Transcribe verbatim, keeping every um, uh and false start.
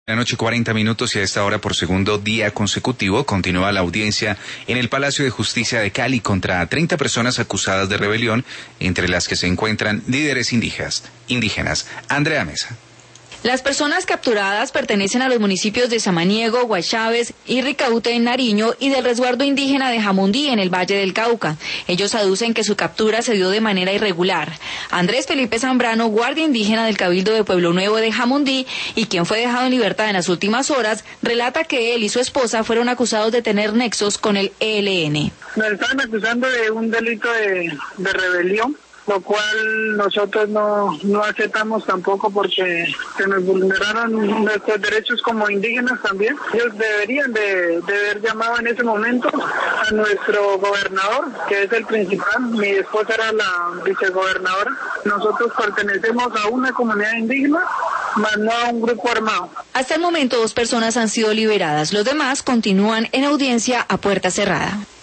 La noche cuarenta minutos y a esta hora por segundo día consecutivo continúa la audiencia en el Palacio de Justicia de Cali contra treinta personas acusadas de rebelión, entre las que se encuentran líderes indígenas. indígenas. Andrea Mesa. Las personas capturadas pertenecen a los municipios de Samaniego, Guaychaves y Ricaute en Nariño y del resguardo indígena de Jamundí en el Valle del Cauca. Ellos aducen que su captura se dio de manera irregular. Andrés Felipe Zambrano, guardia indígena del Cabildo de Pueblo Nuevo de Jamundí y quien fue dejado en libertad en las últimas horas, relata que él y su esposa fueron acusados de tener nexos con el E L N. Nos están acusando de un delito de, de rebelión, lo cual nosotros no, no aceptamos tampoco porque se nos vulneraron nuestros derechos como indígenas también. Ellos deberían de, de haber llamado en ese momento a nuestro gobernador, que es el principal. Mi esposa era la vicegobernadora. Nosotros pertenecemos a una comunidad indígena, más no a un grupo armado. Hasta el momento dos personas han sido liberadas. Los demás continúan en audiencia a puerta cerrada.